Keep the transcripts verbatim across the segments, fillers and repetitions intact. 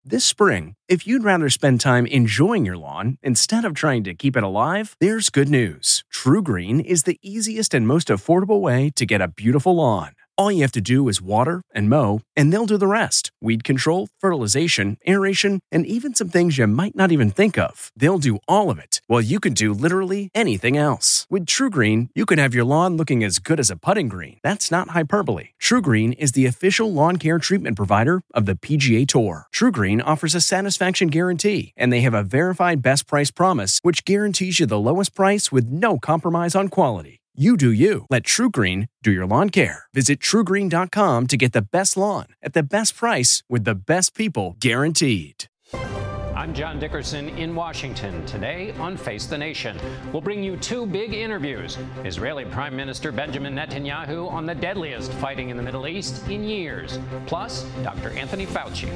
This spring, if you'd rather spend time enjoying your lawn instead of trying to keep it alive, there's good news. TruGreen is the easiest and most affordable way to get a beautiful lawn. All you have to do is water and mow, and they'll do the rest. Weed control, fertilization, aeration, and even some things you might not even think of. They'll do all of it, while you can do literally anything else. With TruGreen, you can have your lawn looking as good as a putting green. That's not hyperbole. TruGreen is the official lawn care treatment provider of the P G A Tour. TruGreen offers a satisfaction guarantee, and they have a verified best price promise, which guarantees you the lowest price with no compromise on quality. You do you. Let TruGreen do your lawn care. Visit True Green dot com to get the best lawn at the best price with the best people guaranteed. I'm John Dickerson in Washington. Today on Face the Nation, we'll bring you two big interviews. Israeli Prime Minister Benjamin Netanyahu on the deadliest fighting in the Middle East in years. Plus, Doctor Anthony Fauci.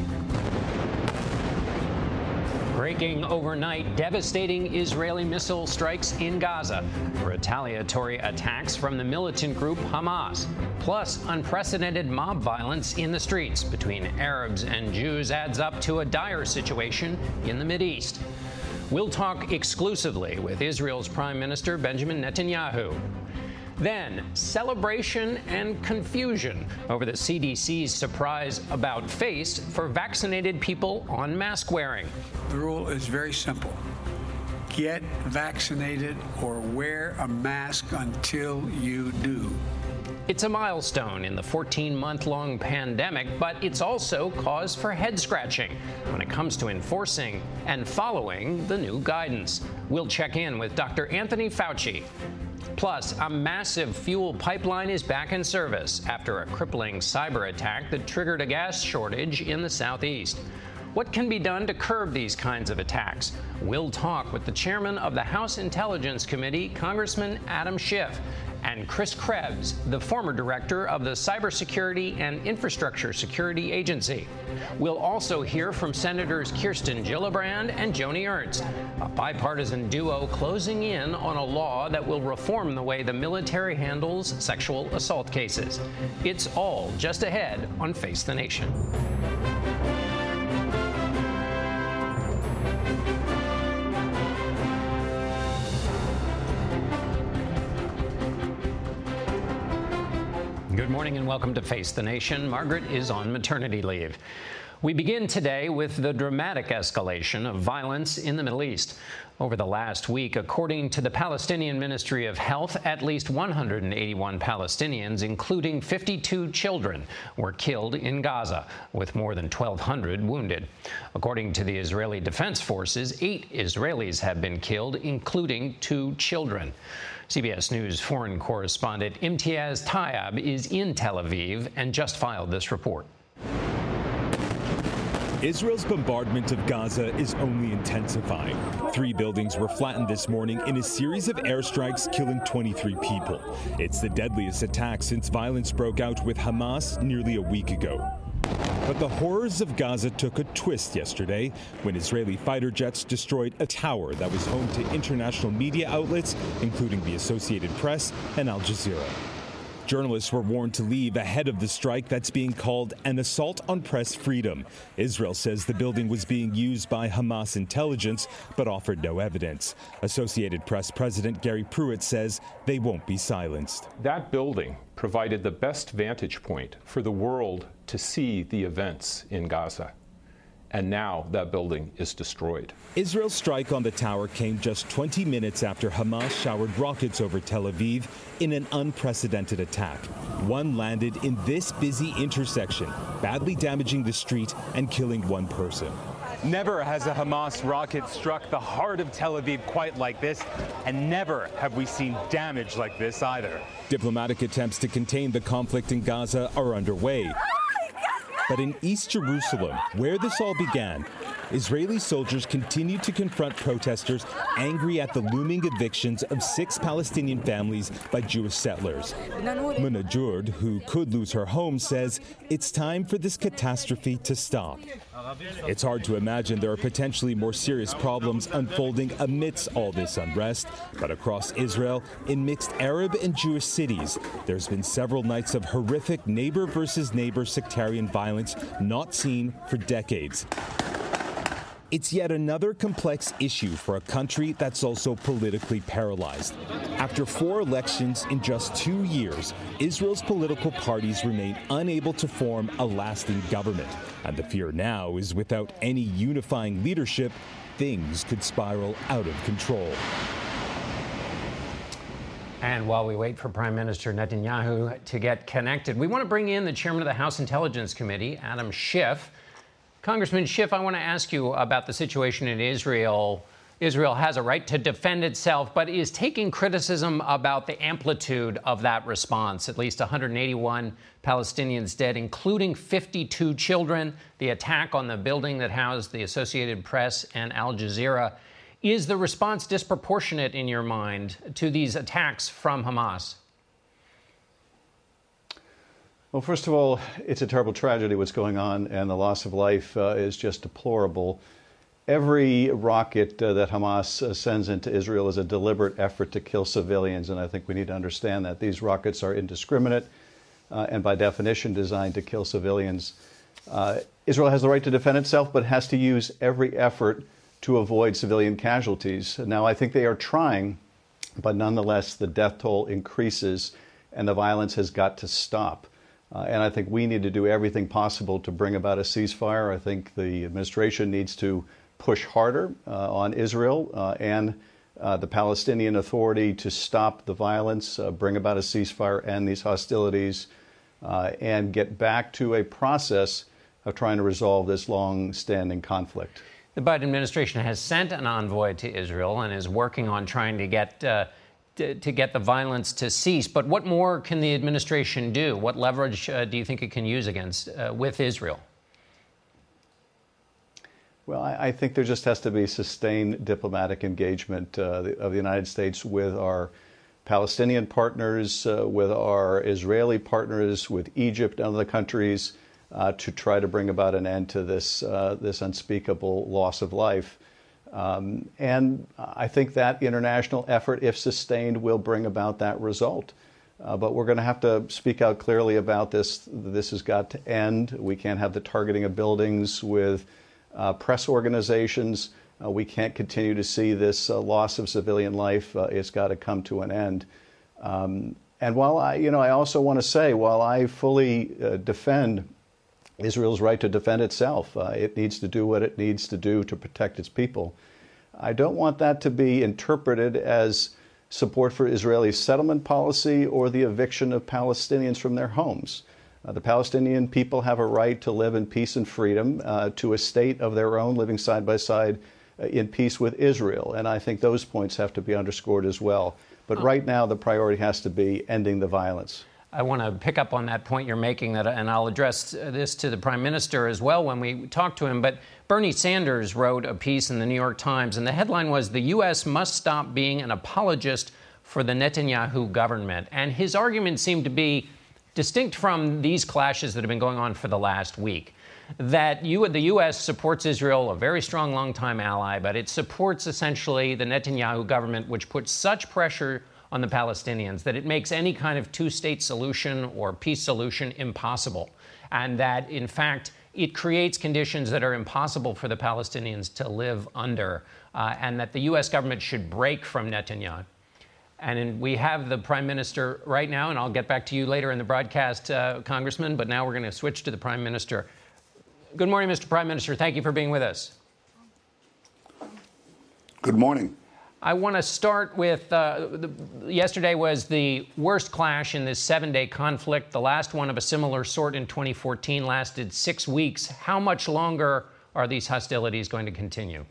Breaking overnight, devastating Israeli missile strikes in Gaza. Retaliatory attacks from the militant group Hamas. Plus, unprecedented mob violence in the streets between Arabs and Jews adds up to a dire situation in the Mideast. We'll talk exclusively with Israel's Prime Minister Benjamin Netanyahu. Then, celebration and confusion over the C D C's surprise about face for vaccinated people on mask wearing. The rule is very simple. Get vaccinated or wear a mask until you do. It's a milestone in the fourteen-month-long pandemic, but it's also cause for head-scratching when it comes to enforcing and following the new guidance. We'll check in with Doctor Anthony Fauci. Plus, a massive fuel pipeline is back in service after a crippling cyber attack that triggered a gas shortage in the southeast. What can be done to curb these kinds of attacks? We'll talk with the chairman of the House Intelligence Committee, Congressman Adam Schiff, and Chris Krebs, the former director of the Cybersecurity and Infrastructure Security Agency. We'll also hear from Senators Kirsten Gillibrand and Joni Ernst, a bipartisan duo closing in on a law that will reform the way the military handles sexual assault cases. It's all just ahead on Face the Nation. Good morning and welcome to Face the Nation. Margaret is on maternity leave. We begin today with the dramatic escalation of violence in the Middle East. Over the last week, according to the Palestinian Ministry of Health, at least one hundred eighty-one Palestinians, including fifty-two children, were killed in Gaza, with more than twelve hundred wounded. According to the Israeli Defense Forces, eight Israelis have been killed, including two children. C B S News foreign correspondent Imtiaz Tyab is in Tel Aviv and just filed this report. Israel's bombardment of Gaza is only intensifying. Three buildings were flattened this morning in a series of airstrikes, killing twenty-three people. It's the deadliest attack since violence broke out with Hamas nearly a week ago. But the horrors of Gaza took a twist yesterday when Israeli fighter jets destroyed a tower that was home to international media outlets, including the Associated Press and Al Jazeera. Journalists were warned to leave ahead of the strike that's being called an assault on press freedom. Israel says the building was being used by Hamas intelligence, but offered no evidence. Associated Press President Gary Pruitt says they won't be silenced. That building provided the best vantage point for the world to see the events in Gaza. And now that building is destroyed. Israel's strike on the tower came just twenty minutes after Hamas showered rockets over Tel Aviv in an unprecedented attack. One landed in this busy intersection, badly damaging the street and killing one person. Never has a Hamas rocket struck the heart of Tel Aviv quite like this, and never have we seen damage like this either. Diplomatic attempts to contain the conflict in Gaza are underway. But in East Jerusalem, where this all began, Israeli soldiers continued to confront protesters angry at the looming evictions of six Palestinian families by Jewish settlers. Muna Jurd, who could lose her home, says it's time for this catastrophe to stop. It's hard to imagine there are potentially more serious problems unfolding amidst all this unrest. But across Israel, in mixed Arab and Jewish cities, there's been several nights of horrific neighbor versus neighbor sectarian violence not seen for decades. It's yet another complex issue for a country that's also politically paralyzed. After four elections in just two years, Israel's political parties remain unable to form a lasting government. And the fear now is without any unifying leadership, things could spiral out of control. And while we wait for Prime Minister Netanyahu to get connected, we want to bring in the chairman of the House Intelligence Committee, Adam Schiff. Congressman Schiff, I want to ask you about the situation in Israel. Israel has a right to defend itself, but is taking criticism about the amplitude of that response. At least one hundred eighty-one Palestinians dead, including fifty-two children. The attack on the building that housed the Associated Press and Al Jazeera. Is the response disproportionate in your mind to these attacks from Hamas? Well, first of all, it's a terrible tragedy what's going on, and the loss of life uh, is just deplorable. Every rocket uh, that Hamas uh, sends into Israel is a deliberate effort to kill civilians, and I think we need to understand that. These rockets are indiscriminate uh, and by definition designed to kill civilians. Uh, Israel has the right to defend itself, but has to use every effort to avoid civilian casualties. Now, I think they are trying, but nonetheless, the death toll increases, and the violence has got to stop. Uh, and I think we need to do everything possible to bring about a ceasefire. I think the administration needs to push harder uh, on Israel uh, and uh, the Palestinian Authority to stop the violence, uh, bring about a ceasefire, end these hostilities, uh, and get back to a process of trying to resolve this long-standing conflict. The Biden administration has sent an envoy to Israel and is working on trying to get uh, to, to get the violence to cease. But what more can the administration do? What leverage uh, do you think it can use against uh, with Israel? Well, I, I think there just has to be sustained diplomatic engagement uh, the, of the United States with our Palestinian partners, uh, with our Israeli partners, with Egypt and other countries, uh, to try to bring about an end to this uh, this unspeakable loss of life. Um, and I think that international effort, if sustained, will bring about that result. Uh, but we're going to have to speak out clearly about this. This has got to end. We can't have the targeting of buildings with uh, press organizations. Uh, we can't continue to see this uh, loss of civilian life. Uh, it's got to come to an end. Um, and while I, you know, I also want to say, while I fully uh, defend Israel's right to defend itself, uh, it needs to do what it needs to do to protect its people, I don't want that to be interpreted as support for Israeli settlement policy or the eviction of Palestinians from their homes. Uh, the Palestinian people have a right to live in peace and freedom, uh, to a state of their own, living side by side uh, in peace with Israel. And I think those points have to be underscored as well. But right now, the priority has to be ending the violence. I want to pick up on that point you're making, that, and I'll address this to the Prime Minister as well when we talk to him. But Bernie Sanders wrote a piece in the New York Times, and the headline was, "The U S must stop being an apologist for the Netanyahu government." And his argument seemed to be distinct from these clashes that have been going on for the last week. That you, the U S supports Israel, a very strong, longtime ally, but it supports essentially the Netanyahu government, which puts such pressure on the Palestinians that it makes any kind of two-state solution or peace solution impossible. And that, in fact, it creates conditions that are impossible for the Palestinians to live under, uh, and that the U S government should break from Netanyahu. And in, we have the Prime Minister right now, and I'll get back to you later in the broadcast, uh, Congressman, but now we're going to switch to the Prime Minister. Good morning, Mister Prime Minister. Thank you for being with us. Good morning. I want to start with, uh, the, yesterday was the worst clash in this seven-day conflict. The last one of a similar sort in twenty fourteen lasted six weeks. How much longer are these hostilities going to continue?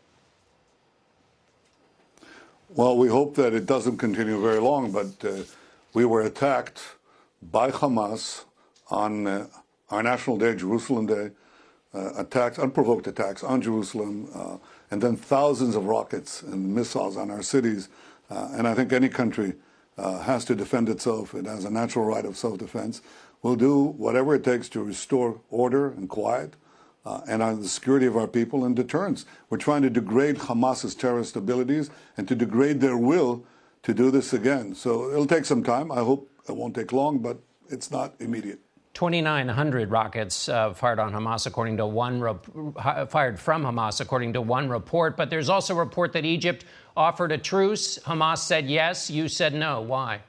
Well, we hope that it doesn't continue very long, but uh, we were attacked by Hamas on uh, our National Day, Jerusalem Day, uh, attacks, unprovoked attacks on Jerusalem, uh, and then thousands of rockets and missiles on our cities. Uh, and I think any country uh, has to defend itself. It has a natural right of self-defense. We'll do whatever it takes to restore order and quiet uh, and uh, the security of our people and deterrence. We're trying to degrade Hamas's terrorist abilities and to degrade their will to do this again. So it'll take some time. I hope it won't take long, but it's not immediate. twenty-nine hundred rockets uh, fired on Hamas, according to one rep- fired from Hamas, according to one report. But there's also a report that Egypt offered a truce. Hamas said yes. You said no. Why?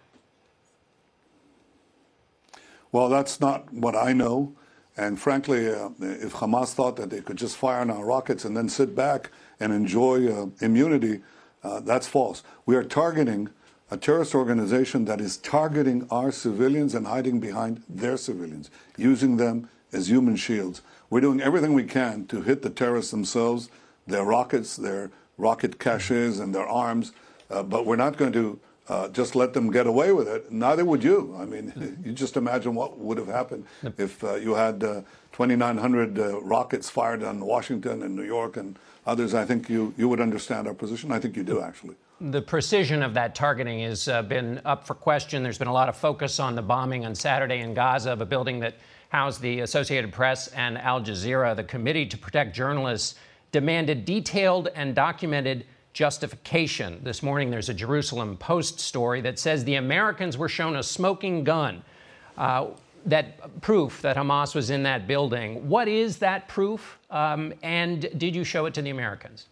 Well, that's not what I know. And frankly, uh, if Hamas thought that they could just fire on our rockets and then sit back and enjoy uh, immunity, uh, that's false. We are targeting a terrorist organization that is targeting our civilians and hiding behind their civilians, using them as human shields. We're doing everything we can to hit the terrorists themselves, their rockets, their rocket caches, and their arms, uh, but we're not going to uh, just let them get away with it. Neither would you. I mean, you just imagine what would have happened if uh, you had uh, twenty-nine hundred uh, rockets fired on Washington and New York and others. I think you, you would understand our position. I think you do, actually. The precision of that targeting has uh, been up for question. There's been a lot of focus on the bombing on Saturday in Gaza of a building that housed the Associated Press and Al Jazeera. The Committee to Protect Journalists demanded detailed and documented justification. This morning, there's a Jerusalem Post story that says the Americans were shown a smoking gun, uh, that proof that Hamas was in that building. What is that proof? Um, and did you show it to the Americans?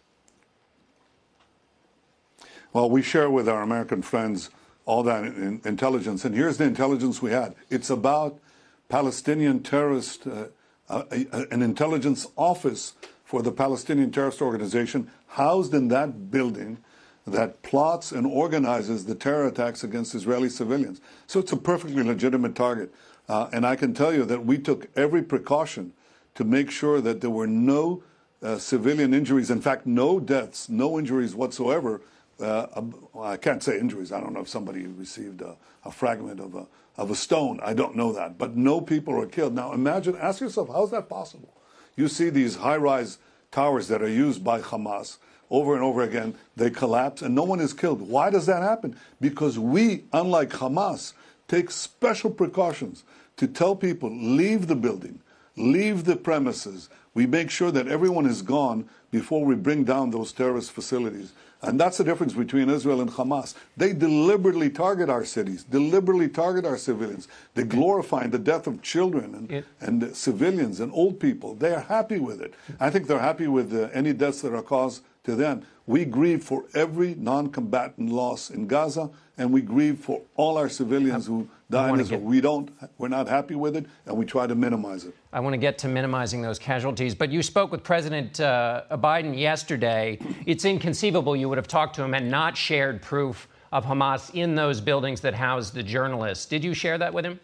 Well, we share with our American friends all that in intelligence. And here's the intelligence we had. It's about Palestinian terrorist, uh, uh, an intelligence office for the Palestinian terrorist organization housed in that building that plots and organizes the terror attacks against Israeli civilians. So it's a perfectly legitimate target. Uh, and I can tell you that we took every precaution to make sure that there were no uh, civilian injuries. In fact, no deaths, no injuries whatsoever. Uh, I can't say injuries. I don't know if somebody received a, a fragment of a, of a stone. I don't know that. But no people are killed. Now imagine, ask yourself, how is that possible? You see these high-rise towers that are used by Hamas over and over again. They collapse and no one is killed. Why does that happen? Because we, unlike Hamas, take special precautions to tell people, leave the building, leave the premises. We make sure that everyone is gone before we bring down those terrorist facilities. And that's the difference between Israel and Hamas. They deliberately target our cities, deliberately target our civilians. They glorify the death of children and, it, and civilians and old people. They are happy with it. I think they're happy with uh, any deaths that are caused to them. We grieve for every non-combatant loss in Gaza, and we grieve for all our civilians who die in Israel. We don't, we're not happy with it, and we try to minimize it. I want to get to minimizing those casualties, but you spoke with President uh, Biden yesterday. It's inconceivable you would have talked to him and not shared proof of Hamas in those buildings that housed the journalists. Did you share that with him?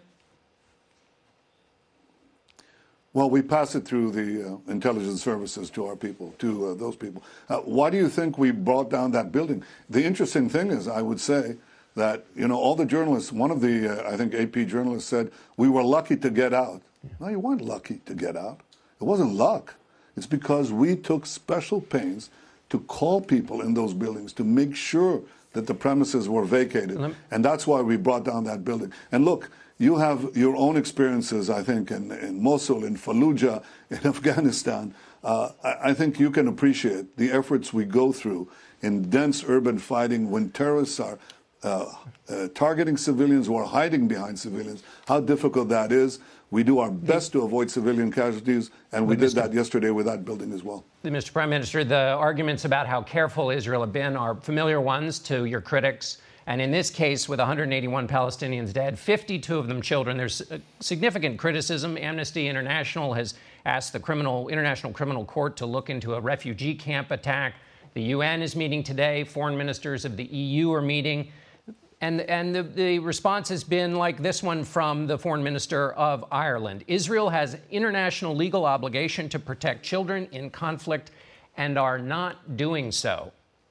Well, we pass it through the uh, intelligence services to our people, to uh, those people. Uh, why do you think we brought down that building? The interesting thing is, I would say, that, you know, all the journalists, one of the, uh, I think, A P journalists said, we were lucky to get out. No, you weren't lucky to get out. It wasn't luck. It's because we took special pains to call people in those buildings to make sure that the premises were vacated. And that's why we brought down that building. And look, you have your own experiences, I think, in, in Mosul, in Fallujah, in Afghanistan. Uh, I, I think you can appreciate the efforts we go through in dense urban fighting when terrorists are uh, uh, targeting civilians or hiding behind civilians, how difficult that is. We do our best to avoid civilian casualties, and we did that yesterday with that building as well. Mister Prime Minister, the arguments about how careful Israel have been are familiar ones to your critics. And in this case, with one hundred eighty-one Palestinians dead, fifty-two of them children, there's significant criticism. Amnesty International has asked the criminal, International Criminal Court to look into a refugee camp attack. The U N is meeting today. Foreign ministers of the E U are meeting. And, and the, the response has been like this one from the foreign minister of Ireland. Israel has international legal obligation to protect children in conflict and are not doing so.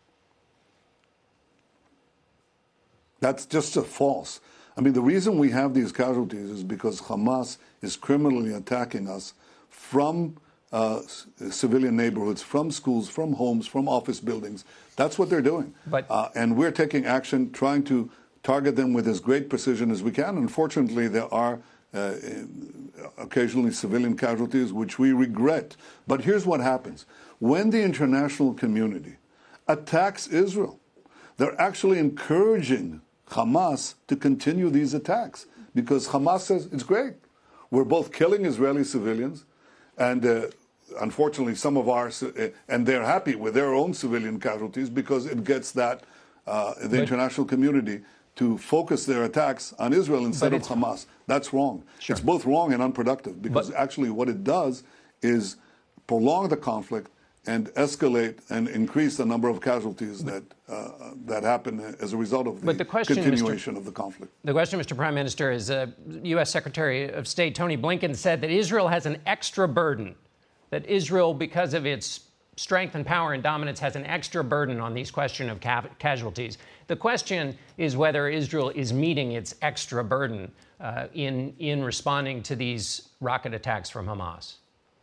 That's just a false. I mean, the reason we have these casualties is because Hamas is criminally attacking us from uh, civilian neighborhoods, from schools, from homes, from office buildings. That's what they're doing. But, uh, and we're taking action, trying to target them with as great precision as we can. Unfortunately, there are uh, occasionally civilian casualties, which we regret. But here's what happens. When the international community attacks Israel, they're actually encouraging Hamas to continue these attacks because Hamas says, it's great. We're both killing Israeli civilians, and uh, unfortunately, some of our, and they're happy with their own civilian casualties because it gets that, uh, the but, international community to focus their attacks on Israel instead of Hamas. That's wrong. Sure. It's both wrong and unproductive because but, actually what it does is prolong the conflict and escalate and increase the number of casualties that uh, that happen as a result of the, the question, continuation Mister of the conflict. The question, Mister Prime Minister, is uh, U S Secretary of State Tony Blinken said that Israel has an extra burden, that Israel, because of its strength and power and dominance, has an extra burden on these question of ca- casualties. The question is whether Israel is meeting its extra burden uh, in in responding to these rocket attacks from Hamas.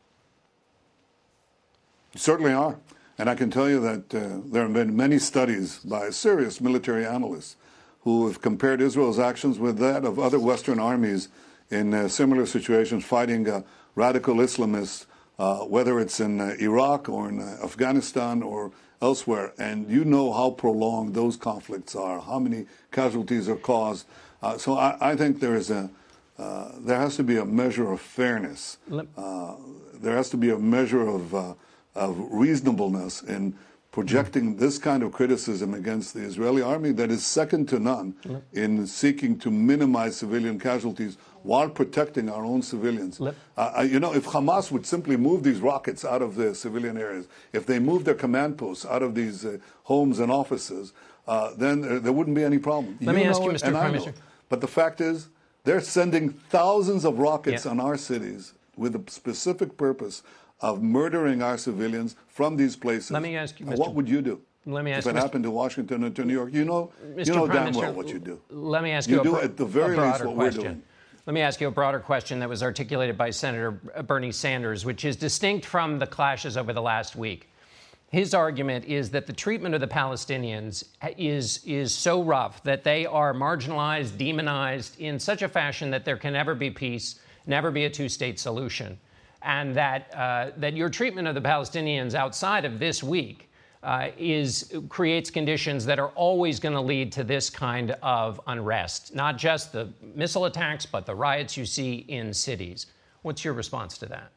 Certainly are. And I can tell you that uh, there have been many studies by serious military analysts who have compared Israel's actions with that of other Western armies in uh, similar situations fighting uh, radical Islamists, uh, whether it's in uh, Iraq or in uh, Afghanistan or elsewhere. And you know how prolonged those conflicts are, how many casualties are caused. Uh, so I, I think there is a uh, there has to be a measure of fairness. Uh, there has to be a measure of uh, of reasonableness in projecting this kind of criticism against the Israeli army that is second to none yep. in seeking to minimize civilian casualties while protecting our own civilians. Yep. Uh, you know, if Hamas would simply move these rockets out of the civilian areas, if they moved their command posts out of these uh, homes and offices, uh, then there, there wouldn't be any problem. Let you me ask you, Mister Prime Minister. But the fact is, they're sending thousands of rockets yep. on our cities with a specific purpose of murdering our civilians from these places. Let me ask you, uh, Mister What would you do? Let me ask if it Mister happened to Washington or to New York? You know, Mister you know Prime damn Minister, well what you do. Let me ask you, you a, do bro- at the very a broader least what question. we're doing. Let me ask you a broader question that was articulated by Senator Bernie Sanders, which is distinct from the clashes over the last week. His argument is that the treatment of the Palestinians is, is so rough that they are marginalized, demonized in such a fashion that there can never be peace, never be a two-state solution. And that uh, that your treatment of the Palestinians outside of this week uh, is creates conditions that are always going to lead to this kind of unrest, not just the missile attacks, but the riots you see in cities. What's your response to that?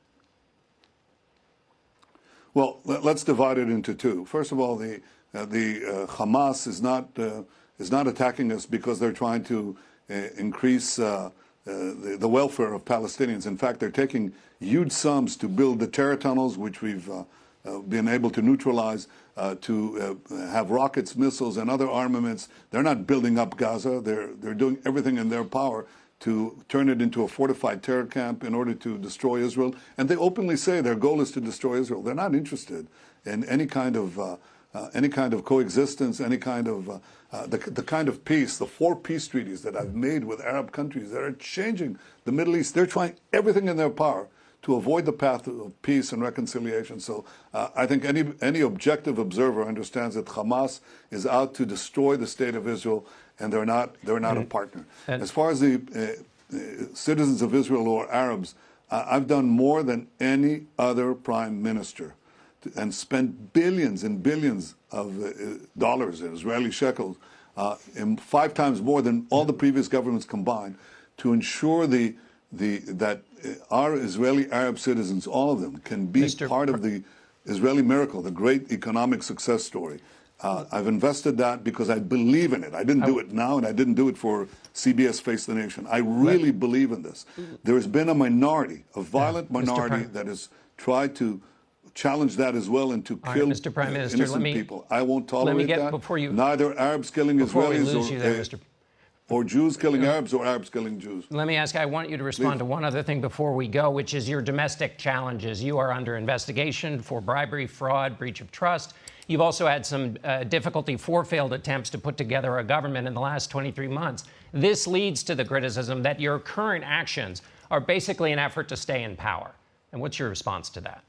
Well, let's divide it into two. First of all, the uh, the uh, Hamas is not uh, is not attacking us because they're trying to uh, increase uh, uh, the, the welfare of Palestinians. In fact, they're taking huge sums to build the terror tunnels, which we've uh, uh, been able to neutralize, uh, to uh, have rockets, missiles, and other armaments. They're not building up Gaza. They're they're doing everything in their power to turn it into a fortified terror camp in order to destroy Israel. And they openly say their goal is to destroy Israel. They're not interested in any kind of uh, uh, any kind of coexistence, any kind of uh, uh, the, the kind of peace, the four peace treaties that I've made with Arab countries that are changing the Middle East. They're trying everything in their power to avoid the path of peace and reconciliation. So uh, I think any any objective observer understands that Hamas is out to destroy the state of Israel, and they're not they're not and, a partner. As far as the uh, uh, citizens of Israel or Arabs, uh, I've done more than any other prime minister, to, and spent billions and billions of uh, dollars in Israeli shekels, uh, in five times more than all the previous governments combined, to ensure the the that our Israeli Arab citizens, all of them, can be Mister part of the Israeli miracle, the great economic success story. Uh, I've invested that because I believe in it. I didn't do it now, and I didn't do it for C B S Face the Nation. I really believe in this. There has been a minority, a violent yeah, minority, that has tried to challenge that as well and to All kill right, Mister Prime Minister, innocent let me, people. I won't tolerate let me get, that. Before you, Neither Arabs killing Israelis or, there, uh, or Jews killing Arabs or Arabs killing Jews. Let me ask, I want you to respond Please. to one other thing before we go, which is your domestic challenges. You are under investigation for bribery, fraud, breach of trust. You've also had some uh, difficulty, four failed attempts to put together a government in the last twenty-three months. This leads to the criticism that your current actions are basically an effort to stay in power. And what's your response to that?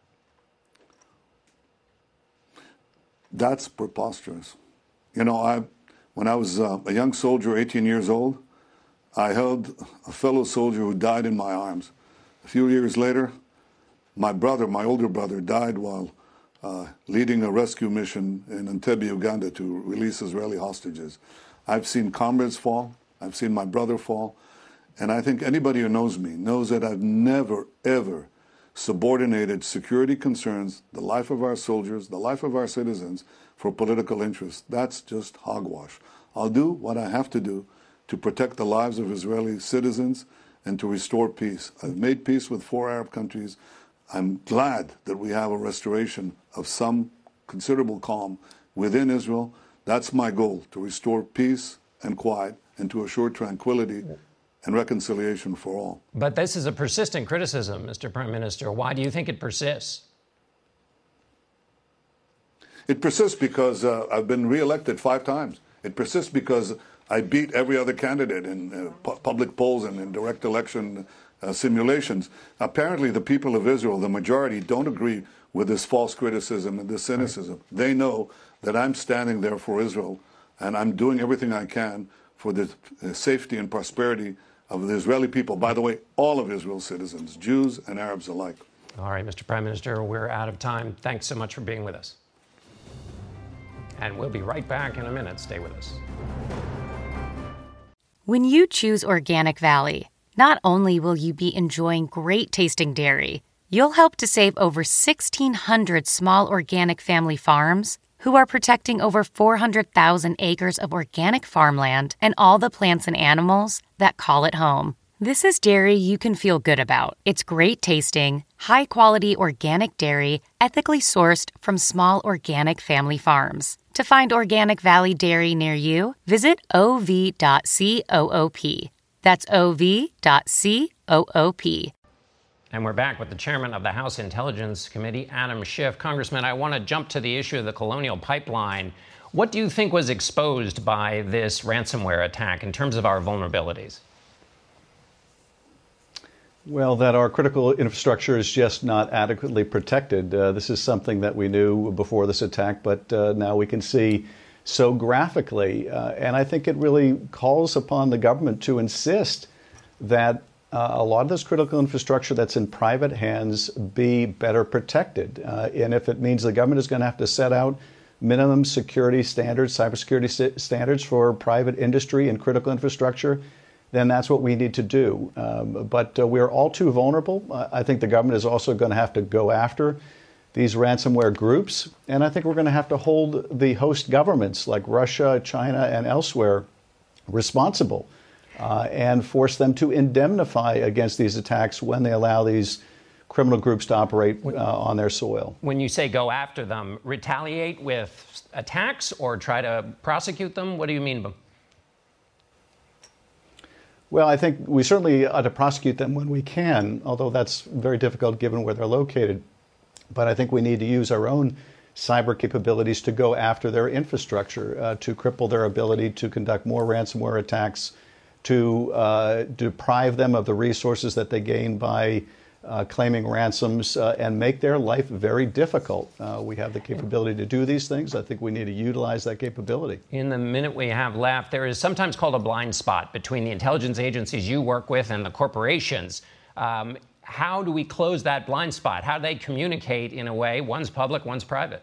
That's preposterous. You know, I, when I was uh, a young soldier, eighteen years old, I held a fellow soldier who died in my arms. A few years later, my brother, my older brother, died while uh, leading a rescue mission in Entebbe, Uganda, to release Israeli hostages. I've seen comrades fall. I've seen my brother fall. And I think anybody who knows me knows that I've never, ever subordinated security concerns, the life of our soldiers, the life of our citizens, for political interests. That's just hogwash. I'll do what I have to do to protect the lives of Israeli citizens and to restore peace. I've made peace with four Arab countries. I'm glad that we have a restoration of some considerable calm within Israel. That's my goal, to restore peace and quiet and to assure tranquility and reconciliation for all. But this is a persistent criticism, Mister Prime Minister. Why do you think it persists? It persists because uh, I've been reelected five times. It persists because I beat every other candidate in uh, pu- public polls and in direct election uh, simulations. Apparently, the people of Israel, the majority, don't agree with this false criticism and this cynicism. Right. They know that I'm standing there for Israel, and I'm doing everything I can for the uh, safety and prosperity of the Israeli people. By the way, all of Israel's citizens, Jews and Arabs alike. All right, Mister Prime Minister, we're out of time. Thanks so much for being with us. And we'll be right back in a minute. Stay with us. When you choose Organic Valley, not only will you be enjoying great tasting dairy, you'll help to save over sixteen hundred small organic family farms who are protecting over four hundred thousand acres of organic farmland and all the plants and animals that call it home. This is dairy you can feel good about. It's great tasting, high-quality organic dairy, ethically sourced from small organic family farms. To find Organic Valley Dairy near you, visit o v dot coop. That's o v dot coop. And we're back with the chairman of the House Intelligence Committee, Adam Schiff. Congressman, I want to jump to the issue of the Colonial Pipeline. What do you think was exposed by this ransomware attack in terms of our vulnerabilities? Well, that our critical infrastructure is just not adequately protected. Uh, this is something that we knew before this attack, but uh, now we can see so graphically. Uh, and I think it really calls upon the government to insist that uh, a lot of this critical infrastructure that's in private hands be better protected. Uh, and if it means the government is going to have to set out minimum security standards, cybersecurity st- standards for private industry and critical infrastructure, then that's what we need to do. Um, but uh, we're all too vulnerable. Uh, I think the government is also going to have to go after these ransomware groups. And I think we're going to have to hold the host governments like Russia, China, and elsewhere responsible uh, and force them to indemnify against these attacks when they allow these criminal groups to operate uh, on their soil. When you say go after them, retaliate with attacks or try to prosecute them? What do you mean by? Well, I think we certainly ought to prosecute them when we can, although that's very difficult given where they're located. But I think we need to use our own cyber capabilities to go after their infrastructure, uh, to cripple their ability to conduct more ransomware attacks, to uh, deprive them of the resources that they gain by uh, claiming ransoms, uh, and make their life very difficult. Uh, we have the capability to do these things. I think we need to utilize that capability. In the minute we have left, there is sometimes called a blind spot between the intelligence agencies you work with and the corporations. Um, how do we close that blind spot? How do they communicate in a way, one's public, one's private?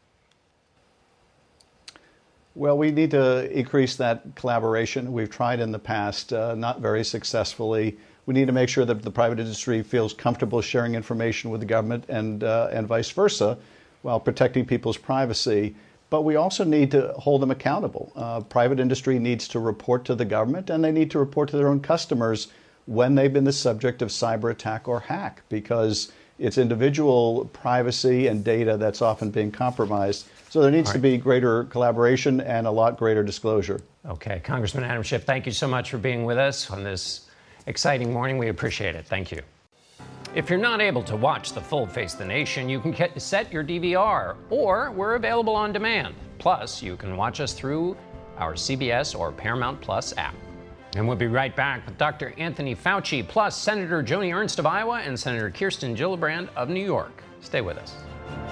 Well, we need to increase that collaboration. We've tried in the past, uh, not very successfully. We need to make sure that the private industry feels comfortable sharing information with the government and uh, and vice versa, while protecting people's privacy. But we also need to hold them accountable. Uh, private industry needs to report to the government, and they need to report to their own customers when they've been the subject of cyber attack or hack, because it's individual privacy and data that's often being compromised. So there needs right. to be greater collaboration and a lot greater disclosure. Okay, Congressman Adam Schiff, thank you so much for being with us on this exciting morning. We appreciate it. Thank you. If you're not able to watch the full Face the Nation, you can get, set your D V R, or we're available on demand. Plus, you can watch us through our C B S or Paramount Plus app. And we'll be right back with Doctor Anthony Fauci, plus Senator Joni Ernst of Iowa and Senator Kirsten Gillibrand of New York. Stay with us.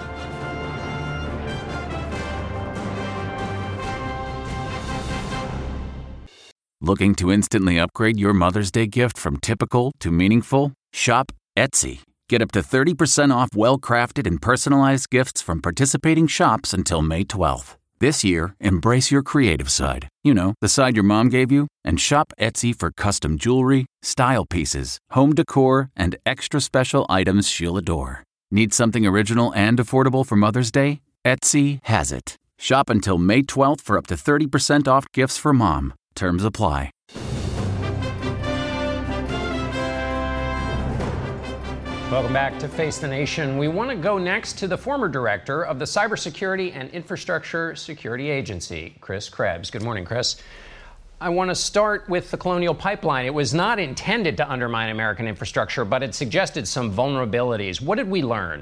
Looking to instantly upgrade your Mother's Day gift from typical to meaningful? Shop Etsy. Get up to thirty percent off well-crafted and personalized gifts from participating shops until May twelfth. This year, embrace your creative side. You know, the side your mom gave you. And shop Etsy for custom jewelry, style pieces, home decor, and extra special items she'll adore. Need something original and affordable for Mother's Day? Etsy has it. Shop until May twelfth for up to thirty percent off gifts for mom. Terms apply. Welcome back to Face the Nation. We want to go next to the former director of the Cybersecurity and Infrastructure Security Agency, Chris Krebs. Good morning, Chris. I want to start with the Colonial Pipeline. It was not intended to undermine American infrastructure, but it suggested some vulnerabilities. What did we learn?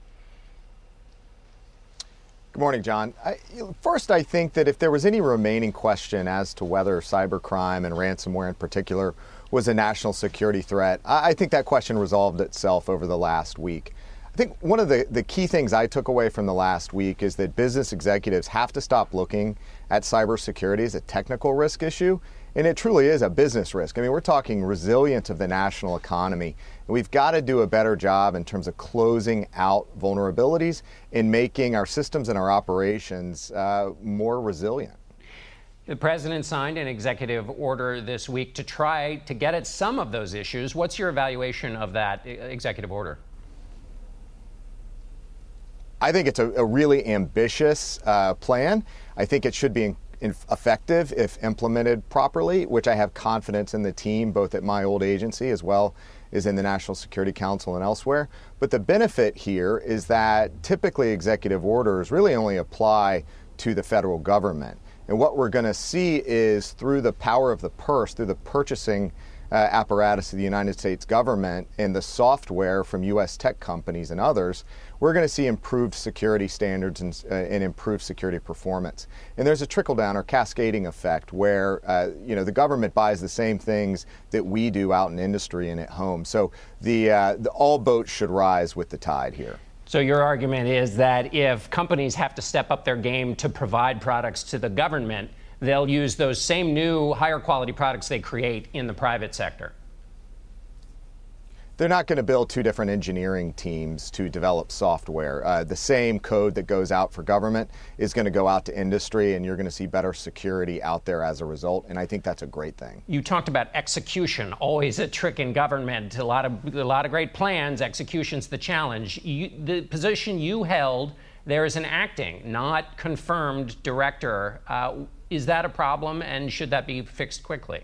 Good morning, John. I, first, I think that if there was any remaining question as to whether cybercrime and ransomware in particular was a national security threat, I think that question resolved itself over the last week. I think one of the, the key things I took away from the last week is that business executives have to stop looking at cybersecurity as a technical risk issue, and it truly is a business risk. I mean, we're talking resilience of the national economy, and we've got to do a better job in terms of closing out vulnerabilities and making our systems and our operations uh, more resilient. The president signed an executive order this week to try to get at some of those issues. What's your evaluation of that executive order? I think it's a, a really ambitious uh, plan. I think it should be in, in effective if implemented properly, which I have confidence in the team, both at my old agency as well as in the National Security Council and elsewhere. But the benefit here is that typically executive orders really only apply to the federal government. And what we're going to see is through the power of the purse, through the purchasing uh, apparatus of the United States government and the software from U S tech companies and others, we're going to see improved security standards and, uh, and improved security performance. And there's a trickle-down or cascading effect where uh, you know the government buys the same things that we do out in industry and at home. So the, uh, the all boats should rise with the tide here. So your argument is that if companies have to step up their game to provide products to the government, they'll use those same new, higher quality products they create in the private sector. They're not going to build two different engineering teams to develop software. Uh, the same code that goes out for government is going to go out to industry, and you're going to see better security out there as a result, and I think that's a great thing. You talked about execution, always a trick in government. A lot of, a lot of great plans, execution's the challenge. You, the position you held, there is an acting, not confirmed director. Uh, is that a problem, and should that be fixed quickly?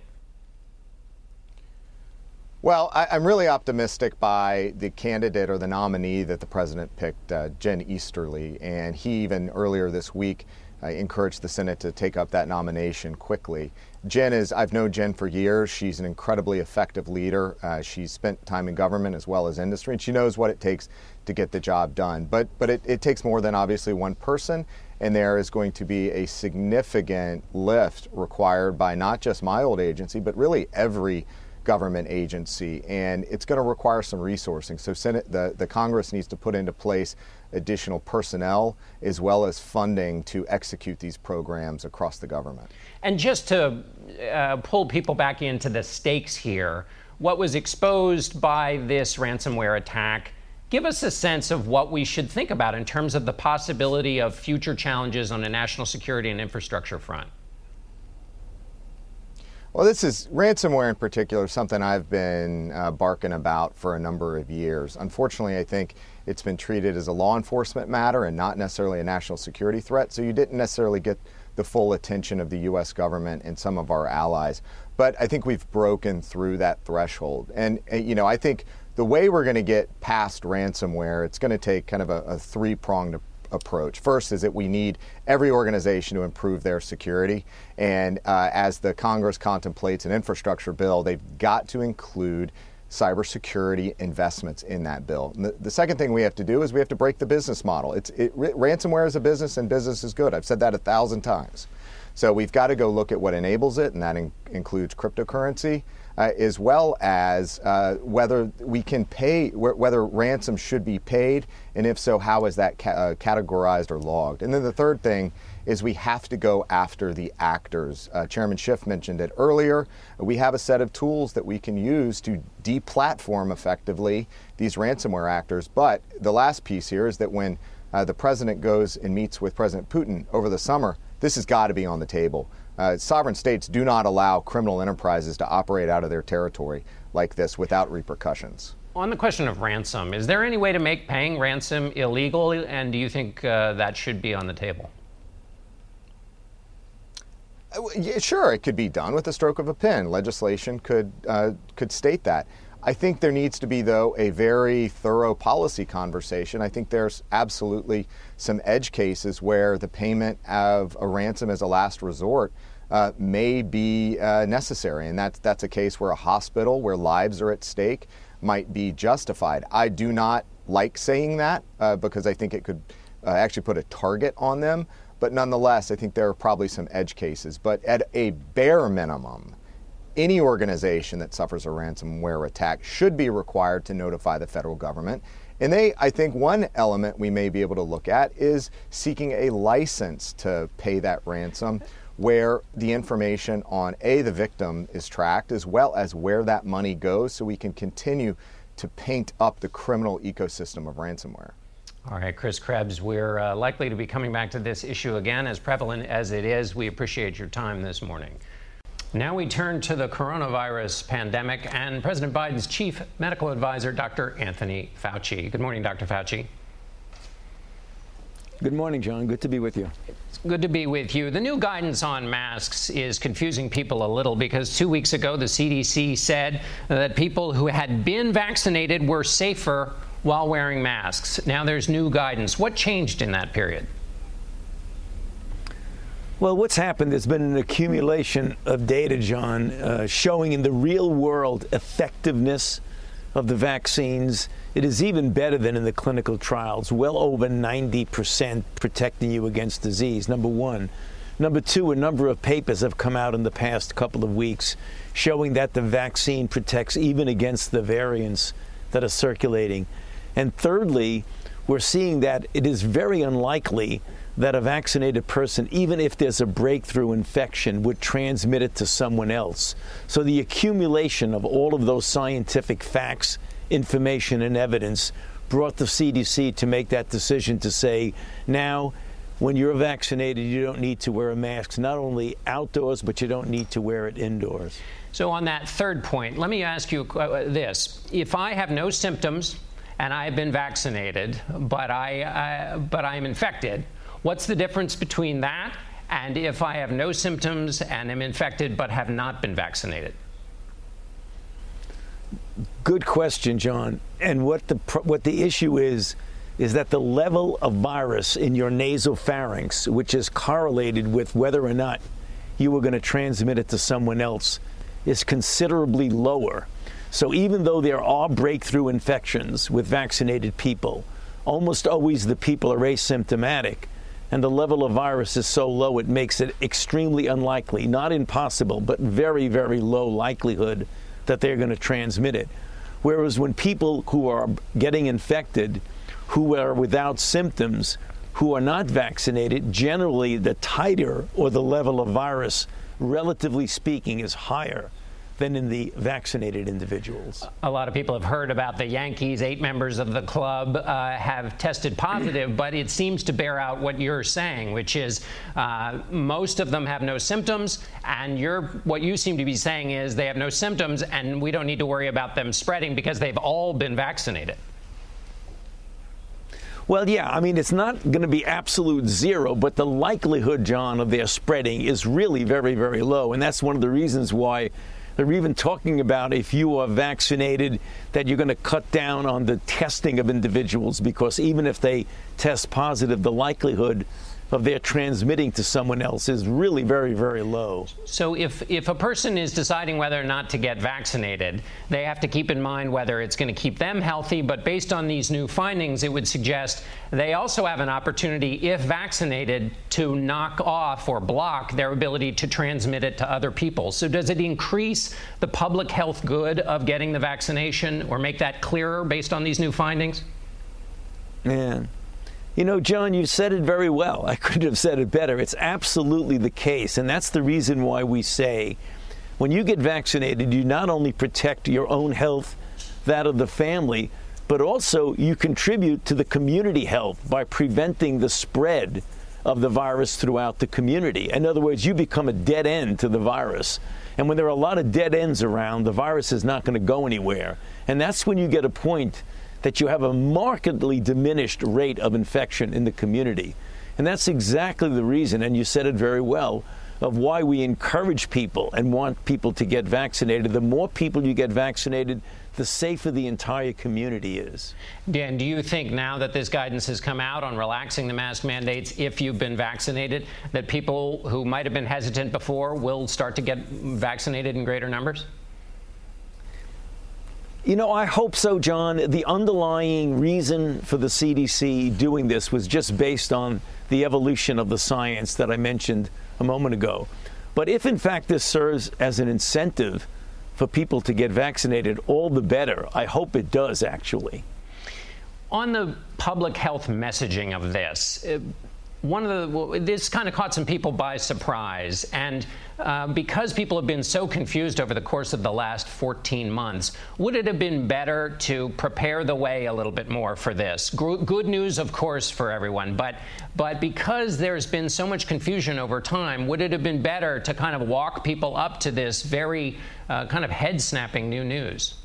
Well, I, I'm really optimistic by the candidate or the nominee that the president picked, uh, Jen Easterly, and he even earlier this week uh, encouraged the Senate to take up that nomination quickly. Jen is, I've known Jen for years. She's an incredibly effective leader. Uh, she's spent time in government as well as industry, and she knows what it takes to get the job done. But, but it, it takes more than obviously one person, and there is going to be a significant lift required by not just my old agency, but really every government agency, and it's going to require some resourcing. So Senate, the, the Congress needs to put into place additional personnel as well as funding to execute these programs across the government. And just to uh, pull people back into the stakes here, what was exposed by this ransomware attack, give us a sense of what we should think about in terms of the possibility of future challenges on a national security and infrastructure front. Well, this is ransomware in particular, something I've been uh, barking about for a number of years. Unfortunately, I think it's been treated as a law enforcement matter and not necessarily a national security threat, so you didn't necessarily get the full attention of the U S government and some of our allies. But I think we've broken through that threshold. And, you know, I think the way we're going to get past ransomware, it's going to take kind of a, a three-pronged approach. approach. First is that we need every organization to improve their security, and uh, as the Congress contemplates an infrastructure bill, they've got to include cybersecurity investments in that bill. And the, the second thing we have to do is we have to break the business model. It's it, ransomware is a business, and business is good. I've said that a thousand times. So we've got to go look at what enables it, and that in, includes cryptocurrency, uh, as well as uh, whether we can pay, wh- whether ransom should be paid, and if so, how is that ca- uh, categorized or logged? And then the third thing is we have to go after the actors. Uh, Chairman Schiff mentioned it earlier. We have a set of tools that we can use to deplatform effectively these ransomware actors. But the last piece here is that when uh, the president goes and meets with President Putin over the summer, this has got to be on the table. Uh, sovereign states do not allow criminal enterprises to operate out of their territory like this without repercussions. On the question of ransom, is there any way to make paying ransom illegal, and do you think uh, that should be on the table? Uh, yeah, sure, it could be done with the stroke of a pen. Legislation could uh, could state that. I think there needs to be, though, a very thorough policy conversation. I think there's absolutely some edge cases where the payment of a ransom as a last resort uh, may be uh, necessary, and that's that's a case where a hospital where lives are at stake might be justified. I do not like saying that uh, because I think it could uh, actually put a target on them. But nonetheless, I think there are probably some edge cases. But at a bare minimum, any organization that suffers a ransomware attack should be required to notify the federal government. And they, I think one element we may be able to look at is seeking a license to pay that ransom, where the information on A, the victim is tracked, as well as where that money goes, so we can continue to paint up the criminal ecosystem of ransomware. All right, Chris Krebs, we're uh, likely to be coming back to this issue again, as prevalent as it is. We appreciate your time this morning. Now we turn to the coronavirus pandemic and President Biden's chief medical advisor, Doctor Anthony Fauci. Good morning, Doctor Fauci. Good morning, John. Good to be with you. It's good to be with you. The new guidance on masks is confusing people a little because two weeks ago, the C D C said that people who had been vaccinated were safer while wearing masks. Now there's new guidance. What changed in that period? Well, what's happened, there's been an accumulation of data, John, uh, showing in the real world effectiveness of the vaccines. It is even better than in the clinical trials, well over ninety percent protecting you against disease, number one. Number two, a number of papers have come out in the past couple of weeks showing that the vaccine protects even against the variants that are circulating. And thirdly, we're seeing that it is very unlikely that a vaccinated person, even if there's a breakthrough infection, would transmit it to someone else. So the accumulation of all of those scientific facts, information, and evidence brought the C D C to make that decision to say, now, when you're vaccinated, you don't need to wear a mask, not only outdoors, but you don't need to wear it indoors. So on that third point, let me ask you this. If I have no symptoms and I have been vaccinated, but I, uh, but I'm infected, what's the difference between that and if I have no symptoms and am infected but have not been vaccinated? Good question, John. And what the what the issue is, is that the level of virus in your nasopharynx, which is correlated with whether or not you were going to transmit it to someone else, is considerably lower. So even though there are breakthrough infections with vaccinated people, almost always the people are asymptomatic, and the level of virus is so low it makes it extremely unlikely, not impossible, but very, very low likelihood that they're going to transmit it. Whereas when people who are getting infected, who are without symptoms, who are not vaccinated, generally the titer or the level of virus, relatively speaking, is higher than in the vaccinated individuals. A lot of people have heard about the Yankees. Eight members of the club uh, have tested positive, but it seems to bear out what you're saying, which is uh, most of them have no symptoms, and you're, what you seem to be saying is they have no symptoms, and we don't need to worry about them spreading because they've all been vaccinated. Well, yeah, I mean, it's not going to be absolute zero, but the likelihood, John, of their spreading is really very, very low, and that's one of the reasons why they're even talking about, if you are vaccinated, that you're going to cut down on the testing of individuals, because even if they test positive, the likelihood of their transmitting to someone else is really very, very low. So if, if a person is deciding whether or not to get vaccinated, they have to keep in mind whether it's going to keep them healthy. But based on these new findings, it would suggest they also have an opportunity, if vaccinated, to knock off or block their ability to transmit it to other people. So does it increase the public health good of getting the vaccination, or make that clearer based on these new findings? Man. You know, John, you said it very well. I couldn't have said it better. It's absolutely the case. And that's the reason why we say when you get vaccinated, you not only protect your own health, that of the family, but also you contribute to the community health by preventing the spread of the virus throughout the community. In other words, you become a dead end to the virus. And when there are a lot of dead ends around, the virus is not going to go anywhere. And that's when you get a point that you have a markedly diminished rate of infection in the community. And that's exactly the reason, and you said it very well, of why we encourage people and want people to get vaccinated. The more people you get vaccinated, the safer the entire community is. Dan, do you think now that this guidance has come out on relaxing the mask mandates, if you've been vaccinated, that people who might have been hesitant before will start to get vaccinated in greater numbers? You know, I hope so, John. The underlying reason for the C D C doing this was just based on the evolution of the science that I mentioned a moment ago. But if, in fact, this serves as an incentive for people to get vaccinated, all the better. I hope it does, actually. On the public health messaging of this, one of the this kind of caught some people by surprise, and uh, because people have been so confused over the course of the last fourteen months, would it have been better to prepare the way a little bit more for this? Good news, of course, for everyone, but but because there's been so much confusion over time, would it have been better to kind of walk people up to this very uh, kind of head-snapping new news?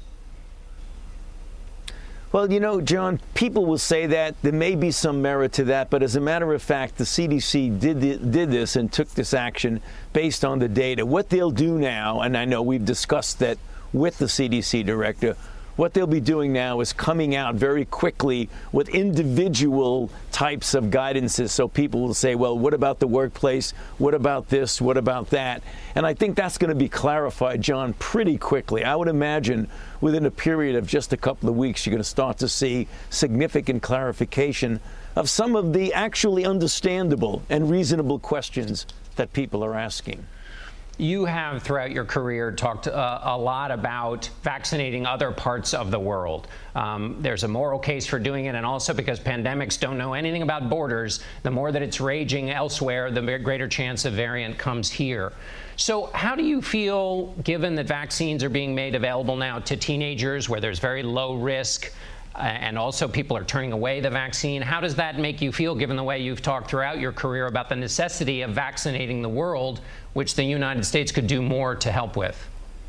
Well, you know, John, people will say that. There may be some merit to that. But as a matter of fact, the C D C did, the, did this and took this action based on the data. What they'll do now, and I know we've discussed that with the C D C director, what they'll be doing now is coming out very quickly with individual types of guidances. So people will say, well, what about the workplace? What about this? What about that? And I think that's going to be clarified, John, pretty quickly. I would imagine within a period of just a couple of weeks, you're going to start to see significant clarification of some of the actually understandable and reasonable questions that people are asking. You have, throughout your career, talked uh, a lot about vaccinating other parts of the world. Um, there's a moral case for doing it, and also because pandemics don't know anything about borders, the more that it's raging elsewhere, the greater chance a variant comes here. So how do you feel, given that vaccines are being made available now to teenagers where there's very low risk, uh, and also people are turning away the vaccine? How does that make you feel, given the way you've talked throughout your career about the necessity of vaccinating the world, which the United States could do more to help with?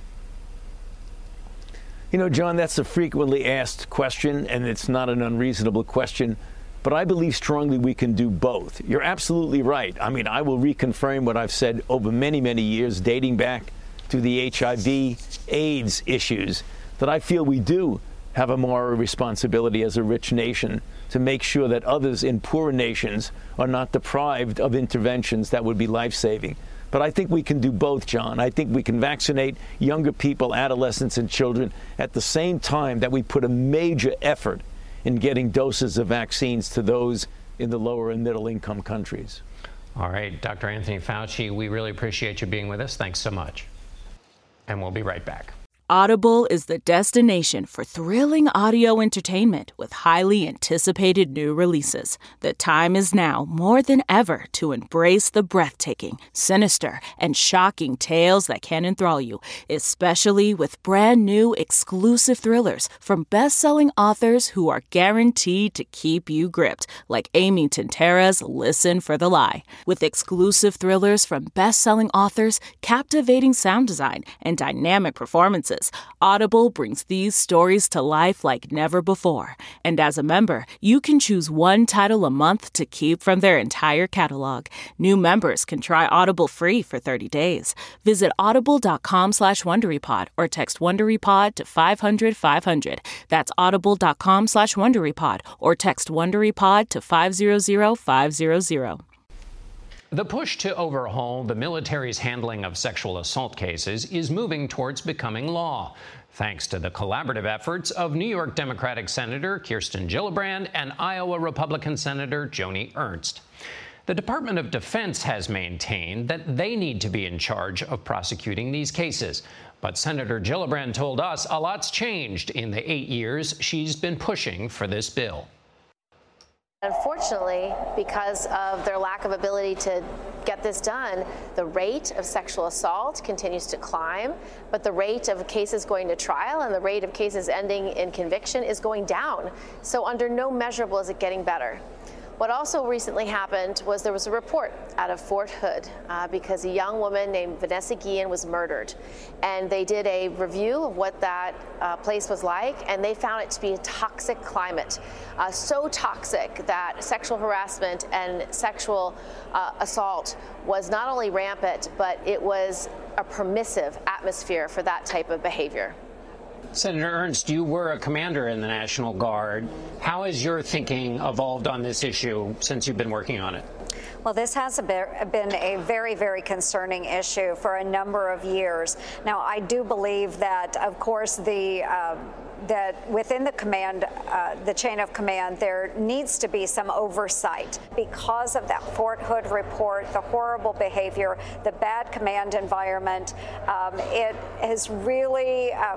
You know, John, that's a frequently asked question, and it's not an unreasonable question. But I believe strongly we can do both. You're absolutely right. I mean, I will reconfirm what I've said over many, many years, dating back to the H I V AIDS issues, that I feel we do have a moral responsibility as a rich nation to make sure that others in poorer nations are not deprived of interventions that would be life-saving. But I think we can do both, John. I think we can vaccinate younger people, adolescents, and children at the same time that we put a major effort in getting doses of vaccines to those in the lower and middle income countries. All right, Doctor Anthony Fauci, we really appreciate you being with us. Thanks so much. And we'll be right back. Audible is the destination for thrilling audio entertainment with highly anticipated new releases. The time is now more than ever to embrace the breathtaking, sinister, and shocking tales that can enthrall you, especially with brand new exclusive thrillers from best-selling authors who are guaranteed to keep you gripped, like Amy Tintera's Listen for the Lie. With exclusive thrillers from best-selling authors, captivating sound design, and dynamic performances, Audible brings these stories to life like never before. And as a member, you can choose one title a month to keep from their entire catalog. New members can try Audible free for thirty days. Visit audible.com slash WonderyPod or text WonderyPod to five hundred five hundred. That's audible.com slash WonderyPod or text WonderyPod to five hundred five hundred. The push to overhaul the military's handling of sexual assault cases is moving towards becoming law, thanks to the collaborative efforts of New York Democratic Senator Kirsten Gillibrand and Iowa Republican Senator Joni Ernst. The Department of Defense has maintained that they need to be in charge of prosecuting these cases. But Senator Gillibrand told us a lot's changed in the eight years she's been pushing for this bill. Unfortunately, because of their lack of ability to get this done, the rate of sexual assault continues to climb, but the rate of cases going to trial and the rate of cases ending in conviction is going down. So under no measurable is it getting better. What also recently happened was there was a report out of Fort Hood uh, because a young woman named Vanessa Guillen was murdered. And they did a review of what that uh, place was like, and they found it to be a toxic climate. Uh, so toxic that sexual harassment and sexual uh, assault was not only rampant, but it was a permissive atmosphere for that type of behavior. Senator Ernst, you were a commander in the National Guard. How has your thinking evolved on this issue since you've been working on it? Well, this has been a very, very concerning issue for a number of years. Now, I do believe that, of course, the uh, that within the command, uh, the chain of command, there needs to be some oversight because of that Fort Hood report, the horrible behavior, the bad command environment. Um, it has really uh,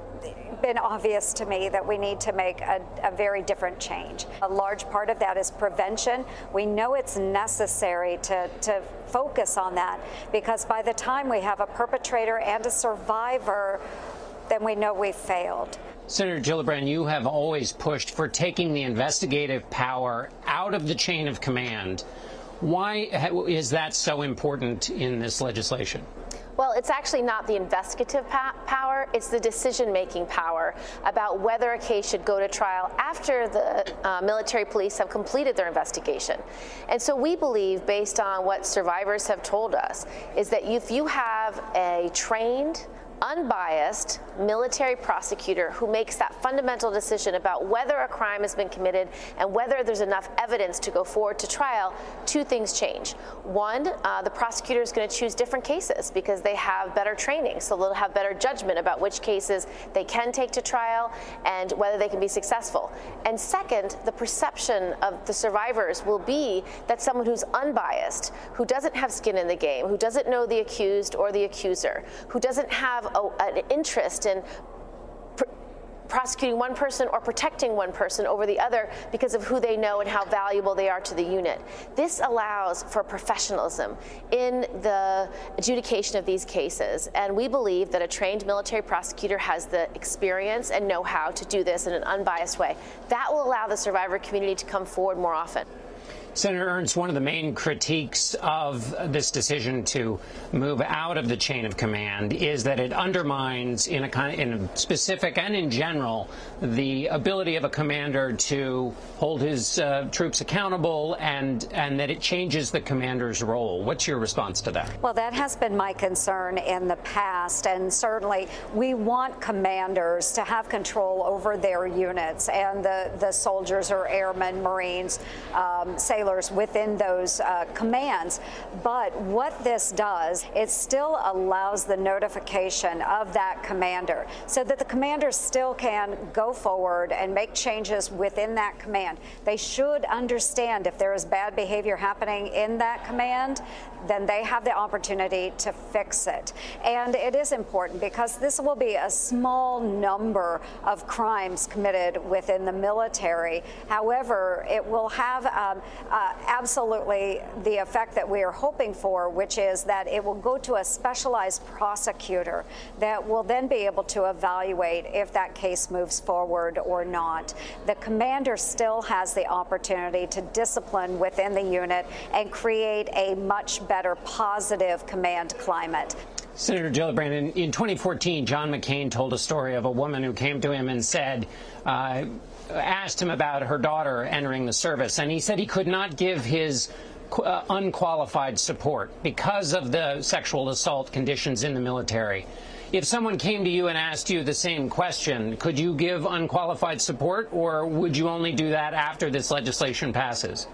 been obvious to me that we need to make a, a very different change. A large part of that is prevention. We know it's necessary to, to focus on that because by the time we have a perpetrator and a survivor, then we know we've failed. Senator Gillibrand, you have always pushed for taking the investigative power out of the chain of command. Why is that so important in this legislation? Well, it's actually not the investigative power, it's the decision-making power about whether a case should go to trial after the uh, military police have completed their investigation. And so we believe, based on what survivors have told us, is that if you have a trained, unbiased military prosecutor who makes that fundamental decision about whether a crime has been committed and whether there's enough evidence to go forward to trial, two things change. One, uh, the prosecutor is going to choose different cases because they have better training, so they'll have better judgment about which cases they can take to trial and whether they can be successful. And second, the perception of the survivors will be that someone who's unbiased, who doesn't have skin in the game, who doesn't know the accused or the accuser, who doesn't have a, an interest in pr- prosecuting one person or protecting one person over the other because of who they know and how valuable they are to the unit. This allows for professionalism in the adjudication of these cases, and we believe that a trained military prosecutor has the experience and know-how to do this in an unbiased way. That will allow the survivor community to come forward more often. Senator Ernst, one of the main critiques of this decision to move out of the chain of command is that it undermines, in a, kind, in a specific and in general, the ability of a commander to hold his uh, troops accountable, and, and that it changes the commander's role. What's your response to that? Well, that has been my concern in the past, and certainly we want commanders to have control over their units and the, the soldiers or airmen, Marines, um, say within those uh, commands. But what this does, it still allows the notification of that commander so that the commanders still can go forward and make changes within that command. They should understand if there is bad behavior happening in that command, then they have the opportunity to fix it. And it is important because this will be a small number of crimes committed within the military. However, it will have um, uh, absolutely the effect that we are hoping for, which is that it will go to a specialized prosecutor that will then be able to evaluate if that case moves forward or not. The commander still has the opportunity to discipline within the unit and create a much better positive command climate. Senator Gillibrand, in, in twenty fourteen, John McCain told a story of a woman who came to him and said, uh, asked him about her daughter entering the service, and he said he could not give his uh, unqualified support because of the sexual assault conditions in the military. If someone came to you and asked you the same question, could you give unqualified support, or would you only do that after this legislation passes?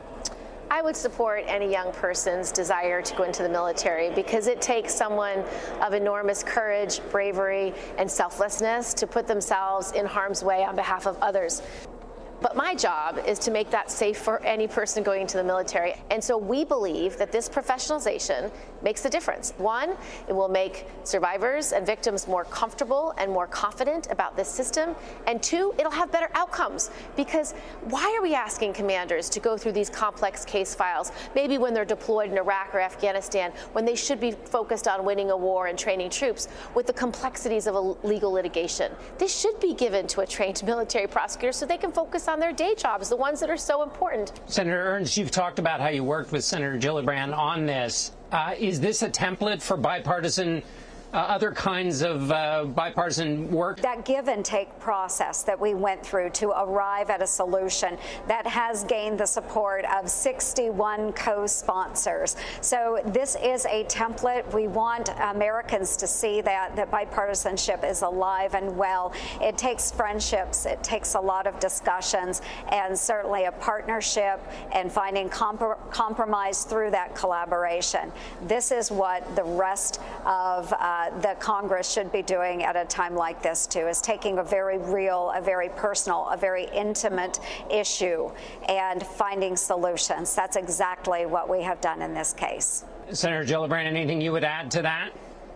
I would support any young person's desire to go into the military because it takes someone of enormous courage, bravery, and selflessness to put themselves in harm's way on behalf of others. But my job is to make that safe for any person going into the military. And so we believe that this professionalization makes a difference. One, it will make survivors and victims more comfortable and more confident about this system. And two, it'll have better outcomes. Because why are we asking commanders to go through these complex case files, maybe when they're deployed in Iraq or Afghanistan, when they should be focused on winning a war and training troops, with the complexities of a legal litigation? This should be given to a trained military prosecutor so they can focus on their day jobs, the ones that are so important. Senator Ernst, you've talked about how you worked with Senator Gillibrand on this. Uh, is this a template for bipartisan Uh, other kinds of uh, bipartisan work? That give and take process that we went through to arrive at a solution that has gained the support of sixty-one co-sponsors. So this is a template. We want Americans to see that, that bipartisanship is alive and well. It takes friendships, it takes a lot of discussions, and certainly a partnership and finding compr- compromise through that collaboration. This is what the rest of uh, the Congress should be doing at a time like this, too, is taking a very real, a very personal, a very intimate issue and finding solutions. That's exactly what we have done in this case. Senator Gillibrand, anything you would add to that?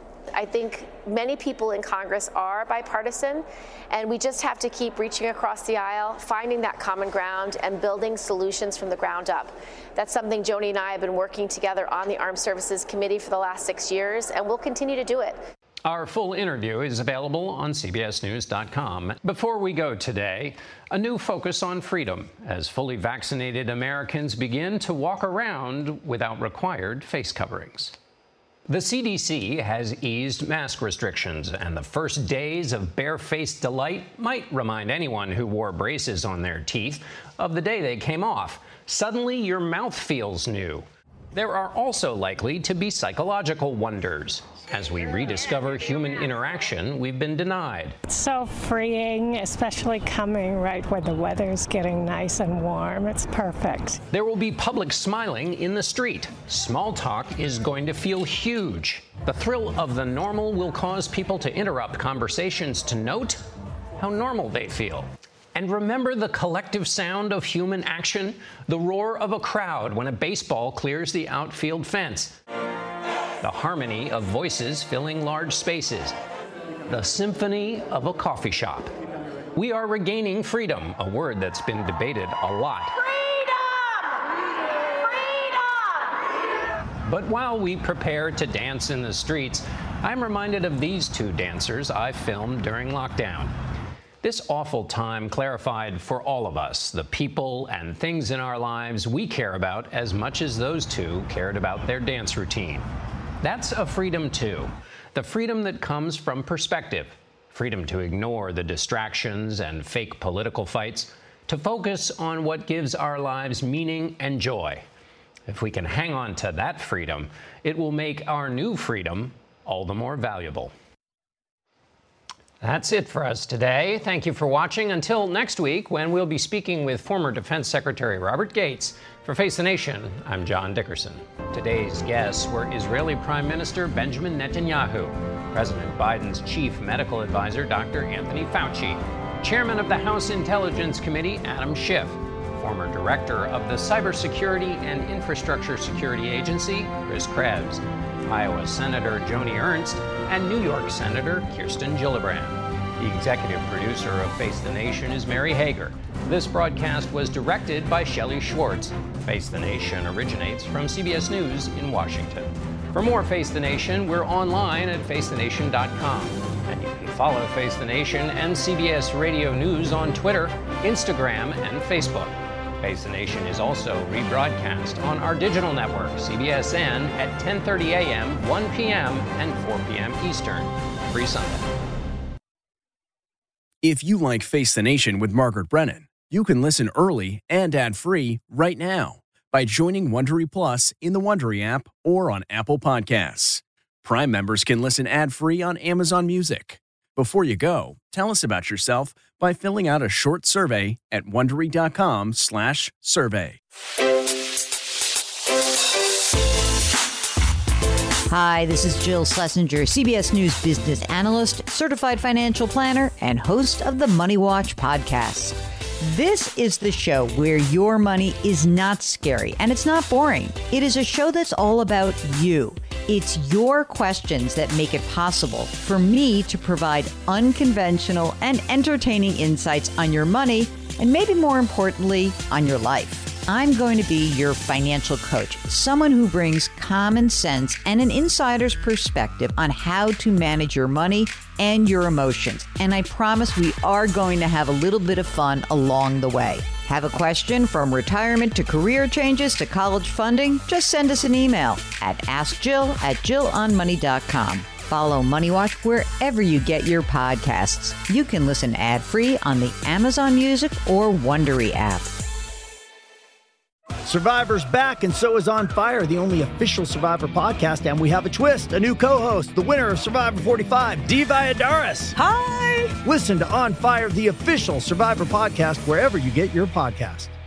I think many people in Congress are bipartisan, and we just have to keep reaching across the aisle, finding that common ground, and building solutions from the ground up. That's something Joni and I have been working together on the Armed Services Committee for the last six years, and we'll continue to do it. Our full interview is available on C B S News dot com. Before we go today, a new focus on freedom as fully vaccinated Americans begin to walk around without required face coverings. The C D C has eased mask restrictions, and the first days of barefaced delight might remind anyone who wore braces on their teeth of the day they came off. Suddenly, your mouth feels new. There are also likely to be psychological wonders as we rediscover human interaction we've been denied. It's so freeing, especially coming right when the weather's getting nice and warm. It's perfect. There will be public smiling in the street. Small talk is going to feel huge. The thrill of the normal will cause people to interrupt conversations to note how normal they feel. And remember the collective sound of human action? The roar of a crowd when a baseball clears the outfield fence. The harmony of voices filling large spaces. The symphony of a coffee shop. We are regaining freedom, a word that's been debated a lot. But while we prepare to dance in the streets, I'm reminded of these two dancers I filmed during lockdown. This awful time clarified for all of us the people and things in our lives we care about as much as those two cared about their dance routine. That's a freedom, too. The freedom that comes from perspective. Freedom to ignore the distractions and fake political fights, to focus on what gives our lives meaning and joy. If we can hang on to that freedom, it will make our new freedom all the more valuable. That's it for us today. Thank you for watching. Until next week, when we'll be speaking with former Defense Secretary Robert Gates. For Face the Nation, I'm John Dickerson. Today's guests were Israeli Prime Minister Benjamin Netanyahu, President Biden's Chief Medical Advisor Doctor Anthony Fauci, Chairman of the House Intelligence Committee Adam Schiff, former Director of the Cybersecurity and Infrastructure Security Agency Chris Krebs, Iowa Senator Joni Ernst, and New York Senator Kirsten Gillibrand. The executive producer of Face the Nation is Mary Hager. This broadcast was directed by Shelley Schwartz. Face the Nation originates from C B S News in Washington. For more Face the Nation, we're online at face the nation dot com. And you can follow Face the Nation and C B S Radio News on Twitter, Instagram, and Facebook. Face the Nation is also rebroadcast on our digital network, C B S N, at ten thirty a.m., one p.m., and four p.m. Eastern. Free Sunday. If you like Face the Nation with Margaret Brennan, you can listen early and ad-free right now by joining Wondery Plus in the Wondery app or on Apple Podcasts. Prime members can listen ad-free on Amazon Music. Before you go, tell us about yourself by filling out a short survey at wondery dot com slash survey. Hi, this is Jill Schlesinger, C B S News business analyst, certified financial planner, and host of the Money Watch podcast. This is the show where your money is not scary and it's not boring. It is a show that's all about you. It's your questions that make it possible for me to provide unconventional and entertaining insights on your money and maybe more importantly, on your life. I'm going to be your financial coach, someone who brings common sense and an insider's perspective on how to manage your money and your emotions. And I promise we are going to have a little bit of fun along the way. Have a question from retirement to career changes to college funding? Just send us an email at ask jill at jill on money dot com. Follow Money Watch wherever you get your podcasts. You can listen ad-free on the Amazon Music or Wondery app. Survivor's back, and so is On Fire, the only official Survivor podcast, and we have a twist, a new co-host, the winner of Survivor forty-five, Dee Valladares. Hi! Listen to On Fire, the official Survivor podcast, wherever you get your podcast.